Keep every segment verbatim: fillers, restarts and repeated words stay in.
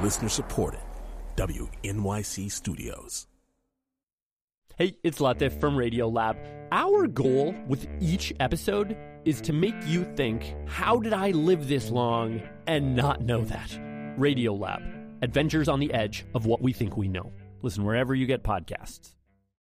Listener supported. W N Y C Studios. Hey, it's Latif from Radiolab. Our goal with each episode is to make you think, how did I live this long and not know that? Radiolab, adventures on the edge of what we think we know. Listen wherever you get podcasts.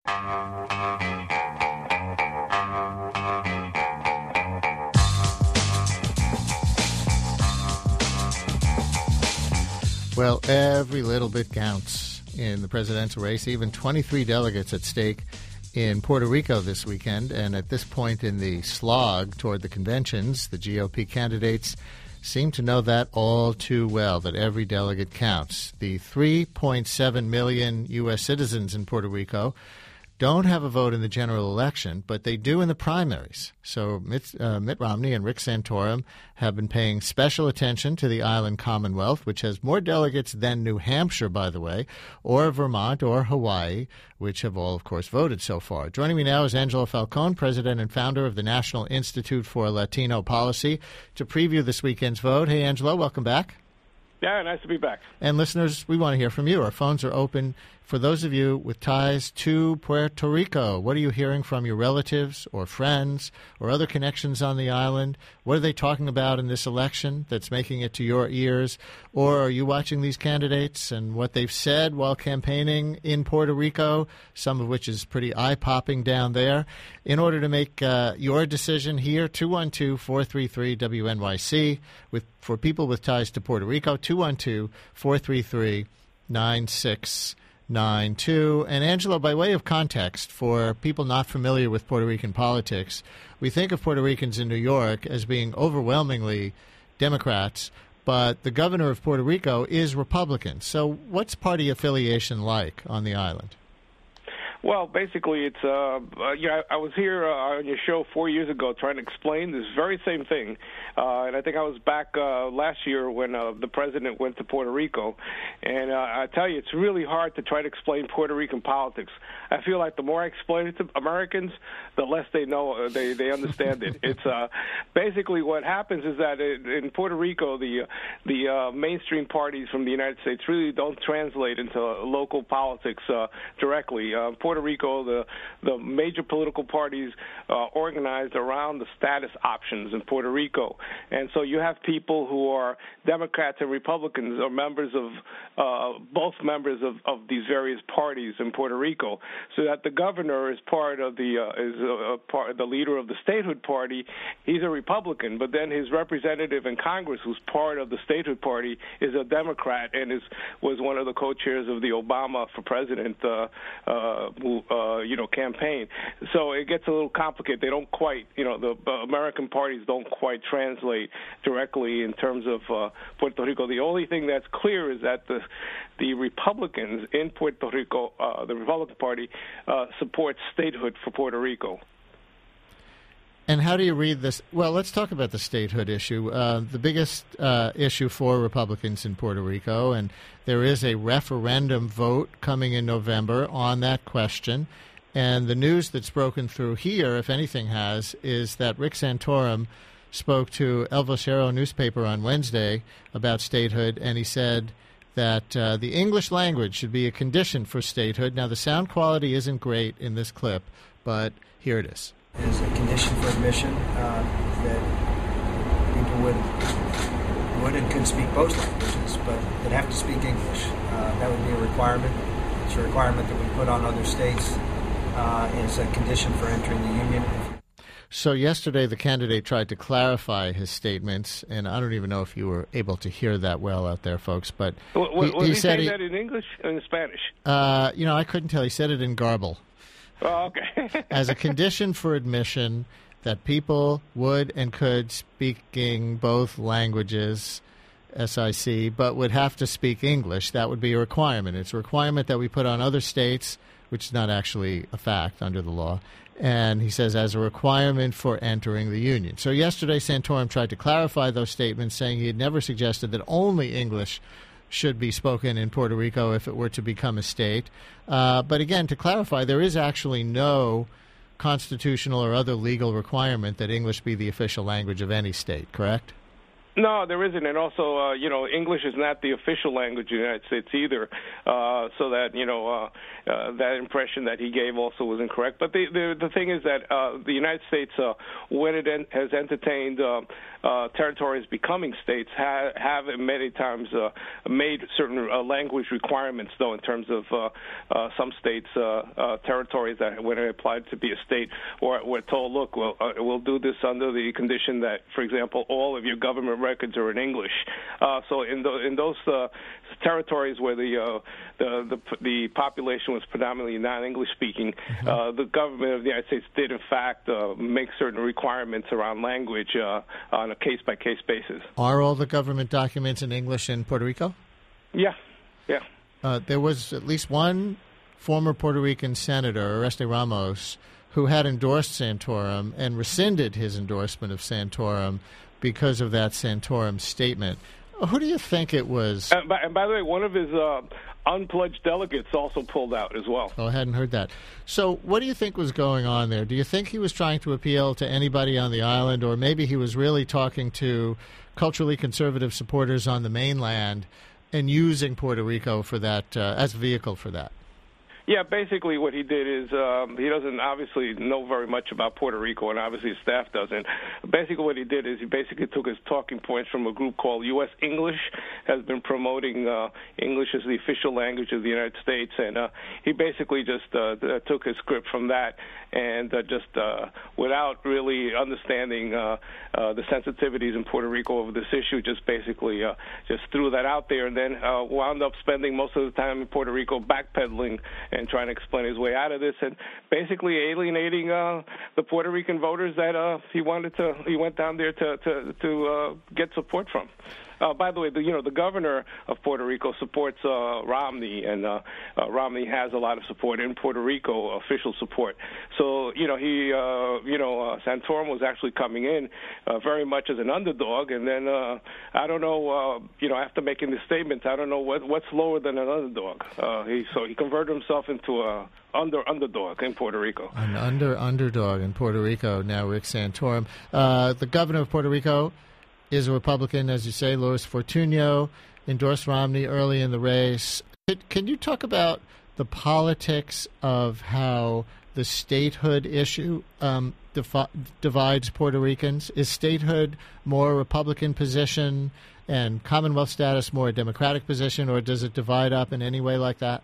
Well, every little bit counts in the presidential race, even twenty-three delegates at stake in Puerto Rico this weekend. And at this point in the slog toward the conventions, the G O P candidates seem to know that all too well, that every delegate counts. The three point seven million U S citizens in Puerto Rico don't have a vote in the general election, but they do in the primaries. So Mitt, uh, Mitt Romney and Rick Santorum have been paying special attention to the island Commonwealth, which has more delegates than New Hampshire, by the way, or Vermont or Hawaii, which have all, of course, voted so far. Joining me now is Angelo Falcone, president and founder of the National Institute for Latino Policy, to preview this weekend's vote. Hey, Angelo, welcome back. Yeah, nice to be back. And listeners, we want to hear from you. Our phones are open for those of you with ties to Puerto Rico. What are you hearing from your relatives or friends or other connections on the island? What are they talking about in this election that's making it to your ears? Or are you watching these candidates and what they've said while campaigning in Puerto Rico, some of which is pretty eye-popping down there? In order to make uh, your decision here, two one two, four three three, W N Y C. With, for people with ties to Puerto Rico, two one two, four three three, nine six nine two. And Angelo, by way of context, for people not familiar with Puerto Rican politics, we think of Puerto Ricans in New York as being overwhelmingly Democrats, but the governor of Puerto Rico is Republican. So what's party affiliation like on the island? Well, basically, it's uh, uh yeah. I was here uh, on your show four years ago trying to explain this very same thing, uh, and I think I was back uh, last year when uh, the president went to Puerto Rico, and uh, I tell you, it's really hard to try to explain Puerto Rican politics. I feel like the more I explain it to Americans, the less they know, uh, they they understand it. It's uh, basically what happens is that in Puerto Rico, the uh, the uh, mainstream parties from the United States really don't translate into local politics uh, directly. Uh, Puerto Rico, the the major political parties uh, organized around the status options in Puerto Rico, and so you have people who are Democrats and Republicans, or members of uh, both members of, of these various parties in Puerto Rico. So that the governor is part of the uh, is a, a part the leader of the statehood party. He's a Republican, but then his representative in Congress, who's part of the statehood party, is a Democrat and is was one of the co-chairs of the Obama for president. Uh, uh, Uh, you know, campaign. So it gets a little complicated. They don't quite, you know, the uh, American parties don't quite translate directly in terms of uh, Puerto Rico. The only thing that's clear is that the the Republicans in Puerto Rico, uh, the Republican Party, uh, supports statehood for Puerto Rico. And how do you read this? Well, let's talk about the statehood issue. Uh, the biggest uh, issue for Republicans in Puerto Rico, and there is a referendum vote coming in November on that question. And the news that's broken through here, if anything has, is that Rick Santorum spoke to El Vocero newspaper on Wednesday about statehood, and he said that uh, the English language should be a condition for statehood. Now, the sound quality isn't great in this clip, but here it is. Is a condition for admission uh, that people would would and could speak both languages, but they'd have to speak English. Uh, that would be a requirement. It's a requirement that we put on other states, uh, and it's a condition for entering the union. So yesterday the candidate tried to clarify his statements, and I don't even know if you were able to hear that well out there, folks. But well, he, was he, he said saying he, that in English or in Spanish? Uh, you know, I couldn't tell. He said it in garble. Oh, okay. As a condition for admission, that people would and could speaking both languages, S I C, but would have to speak English. That would be a requirement. It's a requirement that we put on other states, which is not actually a fact under the law. And he says as a requirement for entering the union. So yesterday, Santorum tried to clarify those statements, saying he had never suggested that only English should be spoken in Puerto Rico if it were to become a state. Uh, but again, to clarify, there is actually no constitutional or other legal requirement that English be the official language of any state, correct? No, there isn't, and also, uh, you know, English is not the official language of the United States either. Uh, so that, you know, uh, uh, that impression that he gave also was incorrect. But the the, the thing is that uh, the United States, uh, when it en- has entertained uh, uh, territories becoming states, ha- have many times uh, made certain uh, language requirements, though, in terms of uh, uh, some states' uh, uh, territories that, when it applied to be a state, or were told, look, we'll, uh, we'll do this under the condition that, for example, all of your government records are in English. Uh, so in, the, in those uh, territories where the, uh, the the the population was predominantly non-English speaking, mm-hmm. uh, the government of the United States did in fact uh, make certain requirements around language uh, on a case-by-case basis. Are all the government documents in English in Puerto Rico? Yeah, yeah. Uh, there was at least one former Puerto Rican senator, Oreste Ramos, who had endorsed Santorum and rescinded his endorsement of Santorum because of that Santorum statement. Who do you think it was? And by, and by the way, one of his uh, unpledged delegates also pulled out as well. Oh, I hadn't heard that. So what do you think was going on there? Do you think he was trying to appeal to anybody on the island, or maybe he was really talking to culturally conservative supporters on the mainland and using Puerto Rico for that uh, as a vehicle for that? Yeah, basically what he did is um, he doesn't obviously know very much about Puerto Rico, and obviously his staff doesn't. Basically what he did is he basically took his talking points from a group called U S English, has been promoting uh, English as the official language of the United States, and uh, he basically just uh, took his script from that and uh, just uh, without really understanding uh, uh, the sensitivities in Puerto Rico over this issue, just basically uh, just threw that out there, and then uh, wound up spending most of the time in Puerto Rico backpedaling and trying to explain his way out of this, and basically alienating uh, the Puerto Rican voters that uh, he wanted to. He went down there to to, to uh, get support from. Uh, by the way, the, you know, the governor of Puerto Rico supports uh, Romney, and uh, uh, Romney has a lot of support in Puerto Rico, official support. So, you know, he, uh, you know, uh, Santorum was actually coming in uh, very much as an underdog, and then uh, I don't know, uh, you know, after making this statement, I don't know what, what's lower than an underdog. Uh, he, so he converted himself into a under underdog in Puerto Rico. An under underdog in Puerto Rico. Now, Rick Santorum, uh, the governor of Puerto Rico, is a Republican, as you say. Luis Fortuño endorsed Romney early in the race. Can you talk about the politics of how the statehood issue um, defi- divides Puerto Ricans? Is statehood more a Republican position and Commonwealth status more a Democratic position, or does it divide up in any way like that?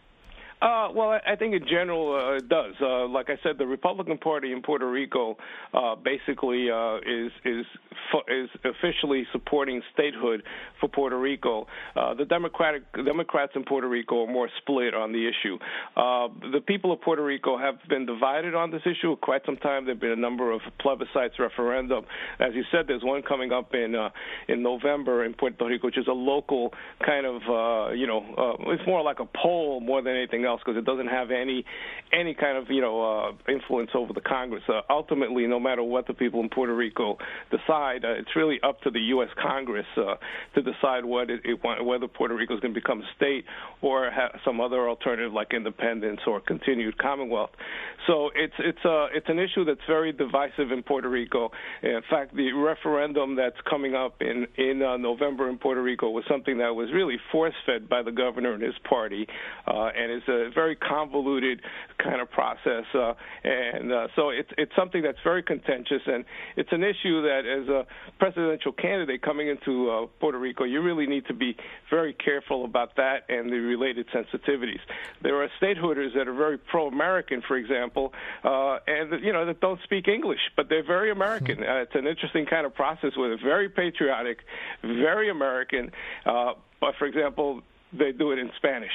Uh, well, I think in general uh, it does. Uh, like I said, the Republican Party in Puerto Rico uh, basically uh, is is is officially supporting statehood for Puerto Rico. Uh, the Democratic Democrats in Puerto Rico are more split on the issue. Uh, the people of Puerto Rico have been divided on this issue for quite some time. There have been a number of plebiscites, referendum. As you said, there's one coming up in uh, in November in Puerto Rico, which is a local kind of uh, you know uh, it's more like a poll more than anything else, because it doesn't have any any kind of you know uh, influence over the Congress. Uh, ultimately, no matter what the people in Puerto Rico decide, uh, it's really up to the U S Congress uh, to decide what it, it want, whether Puerto Rico is going to become a state or have some other alternative like independence or continued Commonwealth. So it's it's uh, it's an issue that's very divisive in Puerto Rico. In fact, the referendum that's coming up in in uh, November in Puerto Rico was something that was really force-fed by the governor and his party, uh, and it's a very convoluted kind of process, uh, and uh, so it's it's something that's very contentious, and it's an issue that as a presidential candidate coming into uh, Puerto Rico, you really need to be very careful about that and the related sensitivities. There are stateholders that are very pro-American, for example, uh, and you know that don't speak English, but they're very American. Uh, it's an interesting kind of process where they're very patriotic, very American, uh, but for example, they do it in Spanish.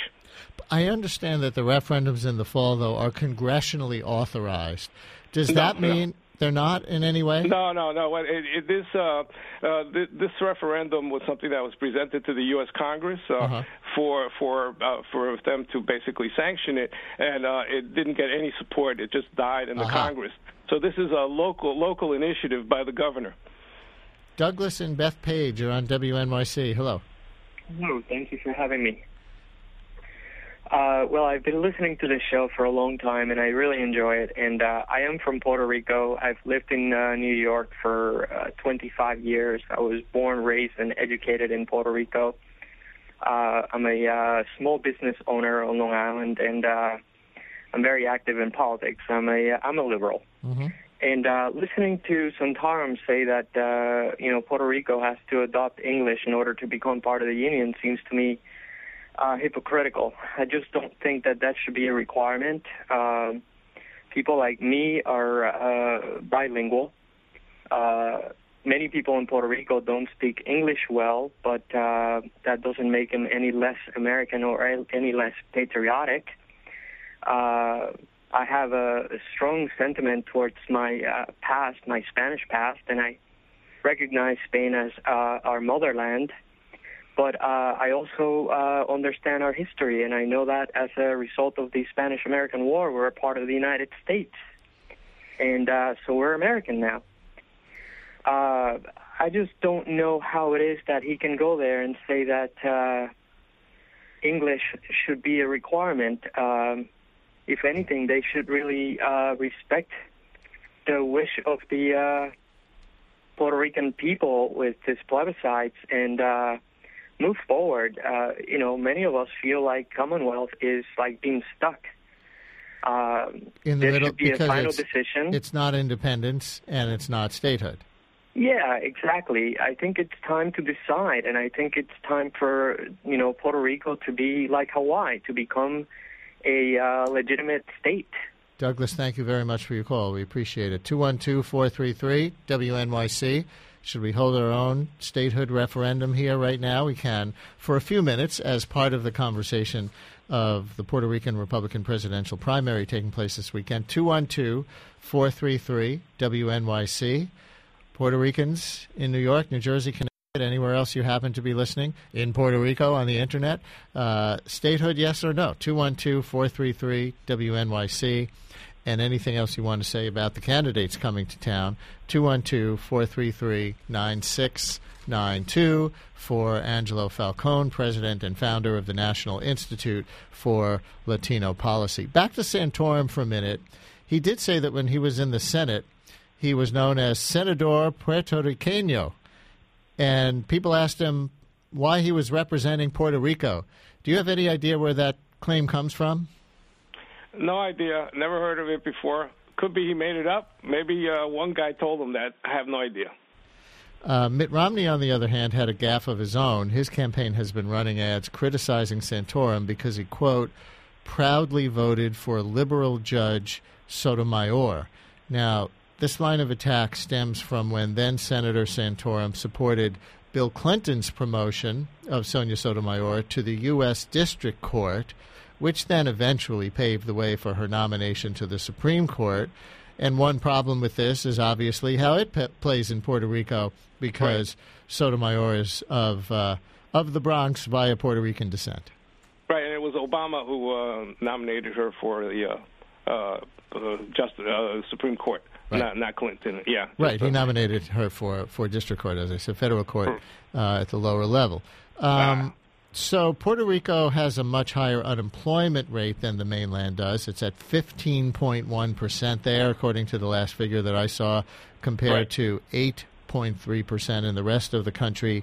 I understand that the referendums in the fall, though, are congressionally authorized. Does No, that mean no. they're not in any way? No, no, no. It, it, this uh, uh, th- this referendum was something that was presented to the U S Congress uh, Uh-huh. for for uh, for them to basically sanction it, and uh, it didn't get any support. It just died in the Uh-huh. Congress. So this is a local local initiative by the governor. Douglas and Beth Page are on W N Y C. Hello. Hello, thank you for having me. Uh, well, I've been listening to this show for a long time, and I really enjoy it. And uh, I am from Puerto Rico. I've lived in uh, New York for uh, twenty-five years. I was born, raised, and educated in Puerto Rico. Uh, I'm a uh, small business owner on Long Island, and uh, I'm very active in politics. I'm a I'm a liberal. Mm-hmm. And uh, listening to Santorum say that uh, you know Puerto Rico has to adopt English in order to become part of the union seems to me Uh, hypocritical. I just don't think that that should be a requirement. Um, people like me are uh, bilingual. Uh, many people in Puerto Rico don't speak English well, but uh, that doesn't make them any less American or any less patriotic. Uh, I have a, a strong sentiment towards my uh, past, my Spanish past, and I recognize Spain as uh, our motherland. But uh, I also uh, understand our history, and I know that as a result of the Spanish-American War, we're a part of the United States. And uh, so we're American now. Uh, I just don't know how it is that he can go there and say that uh, English should be a requirement. Um, if anything, they should really uh, respect the wish of the uh, Puerto Rican people with this plebiscites and uh, move forward. Uh, you know, many of us feel like Commonwealth is like being stuck. Um, In the there middle, should be a because final it's, decision. It's not independence and it's not statehood. Yeah, exactly. I think it's time to decide, and I think it's time for, you know, Puerto Rico to be like Hawaii, to become a uh, legitimate state. Douglas, thank you very much for your call. We appreciate it. two one two, four three three, W N Y C. Should we hold our own statehood referendum here right now? We can for a few minutes as part of the conversation of the Puerto Rican Republican presidential primary taking place this weekend. two one two, four three three, W N Y C. Puerto Ricans in New York, New Jersey, Connecticut, anywhere else you happen to be listening, in Puerto Rico on the Internet. Uh, statehood, yes or no? two one two, four three three, W N Y C. And anything else you want to say about the candidates coming to town, two one two, four three three, nine six nine two for Angelo Falcone, president and founder of the National Institute for Latino Policy. Back to Santorum for a minute. He did say that when he was in the Senate, he was known as Senador Puerto Riqueño. And people asked him why he was representing Puerto Rico. Do you have any idea where that claim comes from? No idea. Never heard of it before. Could be he made it up. Maybe uh, one guy told him that. I have no idea. Uh, Mitt Romney, on the other hand, had a gaffe of his own. His campaign has been running ads criticizing Santorum because he, quote, proudly voted for liberal judge Sotomayor. Now, this line of attack stems from when then-Senator Santorum supported Bill Clinton's promotion of Sonia Sotomayor to the U S District Court, which then eventually paved the way for her nomination to the Supreme Court. And one problem with this is obviously how it pe- plays in Puerto Rico, because right. Sotomayor is of uh, of the Bronx via Puerto Rican descent. Right, and it was Obama who uh, nominated her for the uh, uh, uh, just, uh, Supreme Court, right. not, not Clinton. Yeah, right. Uh, he nominated her for, for district court, as I said, federal court uh, at the lower level. Um, ah. So Puerto Rico has a much higher unemployment rate than the mainland does. It's at fifteen point one percent there, according to the last figure that I saw, compared right. to eight point three percent in the rest of the country.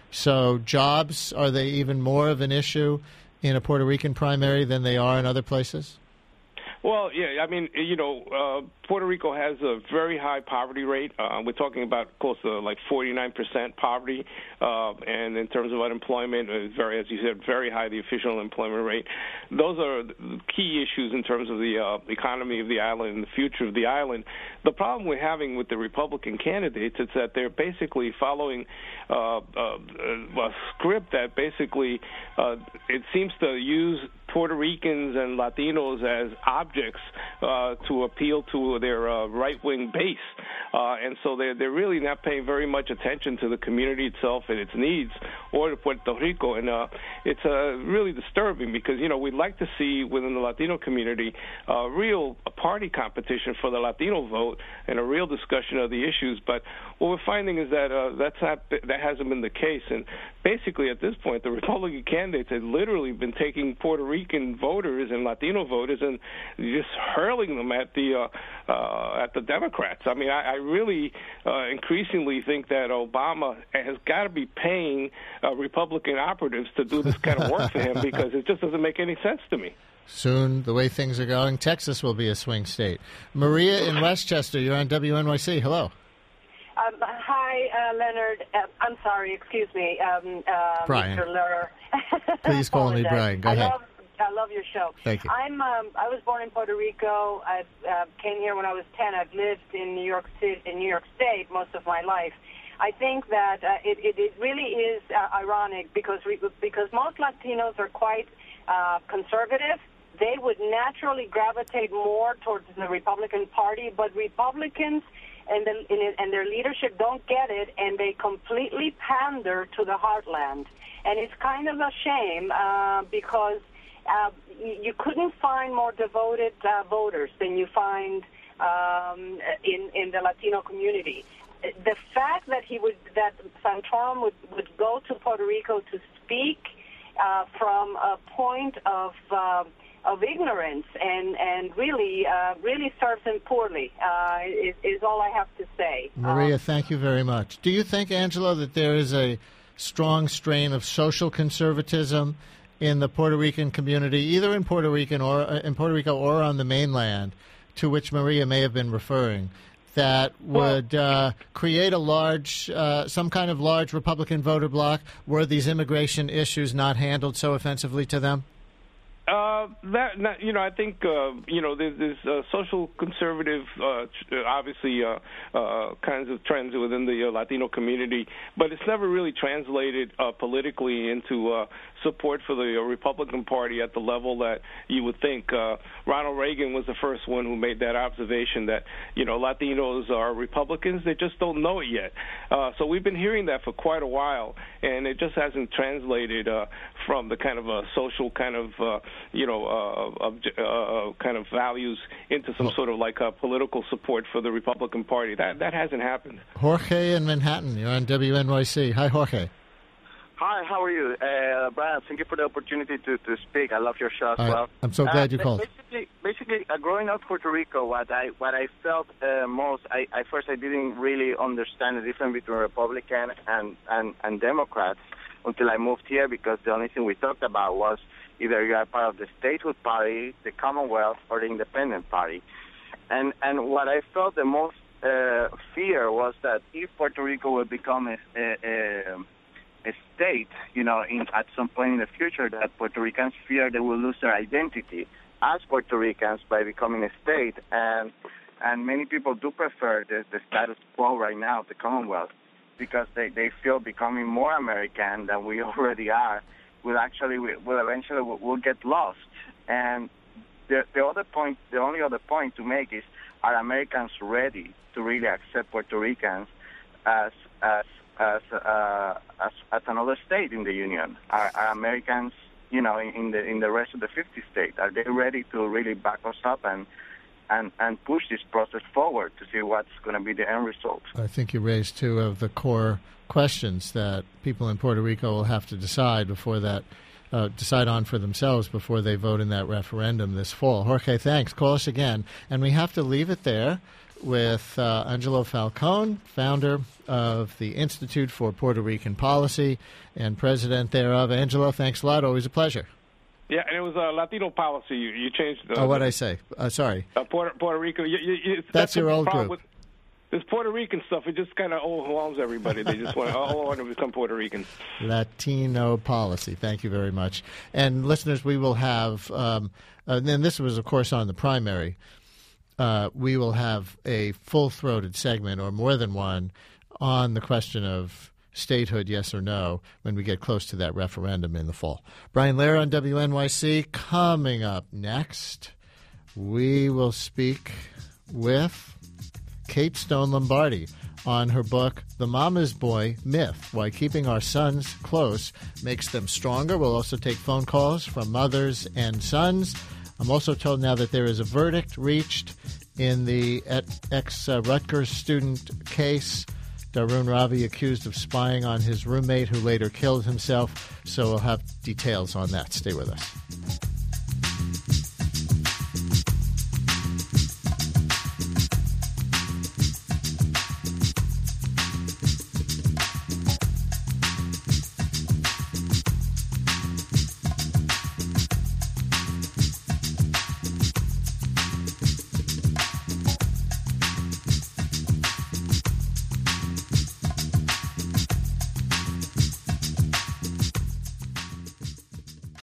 So jobs, are they even more of an issue in a Puerto Rican primary than they are in other places? Well, yeah, I mean, you know, uh, Puerto Rico has a very high poverty rate. Uh, we're talking about close to like forty-nine percent poverty. Uh, and in terms of unemployment, it's very, as you said, very high, the official employment rate. Those are the key issues in terms of the uh, economy of the island and the future of the island. The problem we're having with the Republican candidates is that they're basically following uh, uh, a script that basically uh, it seems to use Puerto Ricans and Latinos as objects uh, to appeal to their uh, right-wing base. Uh, and so they're, they're really not paying very much attention to the community itself and its needs, or to Puerto Rico. And uh, it's uh, really disturbing because, you know, we'd like to see within the Latino community a real party competition for the Latino vote and a real discussion of the issues. But what we're finding is that uh, that's not, that hasn't been the case. And basically at this point, the Republican candidates have literally been taking Puerto Rico Rican voters and Latino voters and just hurling them at the uh, uh, at the Democrats. I mean, I, I really uh, increasingly think that Obama has got to be paying uh, Republican operatives to do this kind of work for him because it just doesn't make any sense to me. Soon, the way things are going, Texas will be a swing state. Maria in Westchester, you're on W N Y C. Hello. Um, hi, uh, Leonard. Uh, I'm sorry, excuse me, um, uh, Brian. Mister Lehrer. Please call me Brian. Go I ahead. Love, I love your show. Thank you. I'm. Um, I was born in Puerto Rico. I uh, came here when I was ten. I've lived in New York City, in New York State, most of my life. I think that uh, it, it, it really is uh, ironic because we, because most Latinos are quite uh, conservative. They would naturally gravitate more towards the Republican Party, but Republicans and, the, and their leadership don't get it, and they completely pander to the heartland. And it's kind of a shame uh, because uh, you couldn't find more devoted uh, voters than you find um, in, in the Latino community. The fact that he would, that Santorum would, would go to Puerto Rico to speak uh, from a point of uh, of ignorance and and really uh, really serves him poorly uh, is, is all I have to say. Maria, um, thank you very much. Do you think, Angelo, that there is a strong strain of social conservatism in the Puerto Rican community, either in Puerto Rican or uh, in Puerto Rico or on the mainland, to which Maria may have been referring, that would uh, create a large, uh, some kind of large Republican voter bloc were these immigration issues not handled so offensively to them? Uh, that, that you know, I think uh, you know there's, there's uh, social conservative, uh, obviously, uh, uh, kinds of trends within the uh, Latino community, but it's never really translated uh, politically into uh, support for the uh, Republican Party at the level that you would think. Uh, Ronald Reagan was the first one who made that observation that you know Latinos are Republicans; they just don't know it yet. Uh, so we've been hearing that for quite a while, and it just hasn't translated uh, from the kind of uh, social kind of uh, you know, uh, uh, uh, kind of values into some sort of like a political support for the Republican Party. That that hasn't happened. Jorge in Manhattan, you're on W N Y C. Hi, Jorge. Hi, how are you? Uh, Brian, thank you for the opportunity to, to speak. I love your show as Right. well. I'm so glad uh, you called. Basically, basically uh, growing up in Puerto Rico, what I what I felt uh, most, I, I first I didn't really understand the difference between Republican and, and, and Democrats until I moved here, because the only thing we talked about was either you are part of the statehood party, the Commonwealth, or the independent party. And and what I felt the most uh, fear was that if Puerto Rico would become a, a, a state, you know, in, at some point in the future, that Puerto Ricans fear they will lose their identity as Puerto Ricans by becoming a state. And and many people do prefer the, the status quo right now, the Commonwealth, because they, they feel becoming more American than we already are will actually will eventually will, will get lost. And the the other point, the only other point to make is, are Americans ready to really accept Puerto Ricans as as as uh, as, as another state in the Union? Are, are Americans, you know, in, in the in the rest of the fifty states, are they ready to really back us up and and and push this process forward to see what's going to be the end result? I think you raised two of the core questions that people in Puerto Rico will have to decide before that, uh, decide on for themselves before they vote in that referendum this fall. Jorge, thanks. Call us again. And we have to leave it there with uh, Angelo Falcone, founder of the Institute for Puerto Rican Policy and president thereof. Angelo, thanks a lot. Always a pleasure. Yeah, and it was uh, Latino policy. You, you changed. Uh, oh, what'd I say? Uh, sorry. Uh, Puerto, Puerto Rico. You, you, you, that's, that's your old group. With, this Puerto Rican stuff, it just kind of overwhelms everybody. They just want to, all want to become Puerto Ricans. Latino policy. Thank you very much. And listeners, we will have, um, uh, and this was, of course, on the primary, uh, we will have a full-throated segment, or more than one, on the question of statehood, yes or no, when we get close to that referendum in the fall. Brian Lehrer on W N Y C. Coming up next, we will speak with Kate Stone Lombardi on her book, The Mama's Boy Myth, Why Keeping Our Sons Close Makes Them Stronger. We'll also take phone calls from mothers and sons. I'm also told now that there is a verdict reached in the ex-Rutgers student case, Darun Ravi accused of spying on his roommate who later killed himself. So we'll have details on that. Stay with us.